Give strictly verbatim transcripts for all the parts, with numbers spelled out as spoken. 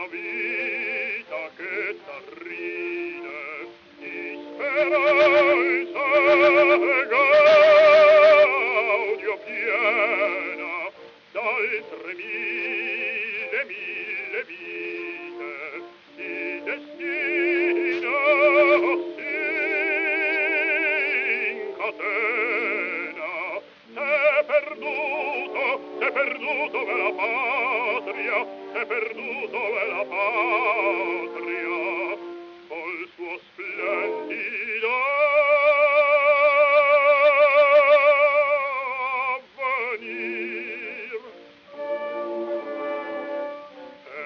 vita che t'arride di speranza e gaudio piena d'altre mille, mille vite di destino si incatena. T'è perduto, t'è perduto bella patria, t'è perduto bella patria, col suo splendido avvenir. E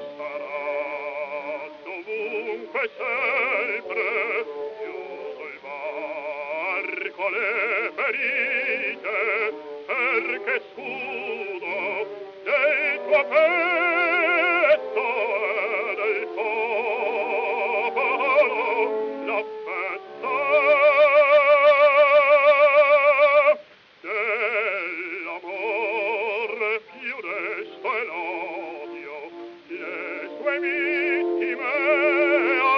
sarà dovunque sempre chiuso il varco alle ferite, perché scudo del tuo petto e del popolo la festa dell'amore più desto e l'odio le sue vittime a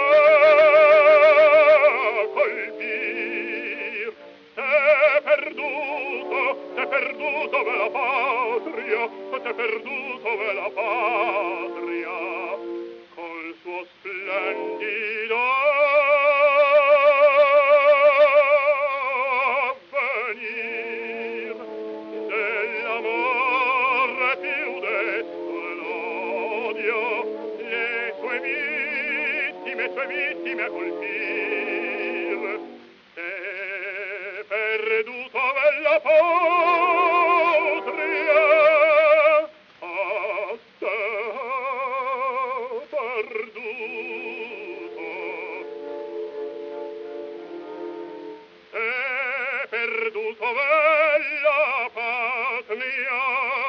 colpir. T'è perduto, t'è perduto bella patria, t'è perduto bella patria, col suo splendido avvenir dell'amore più desto e l'odio le sue vittime, sue vittime a colpir. T'è perduto bella patria, a te perduto. T'è perduto bella patria,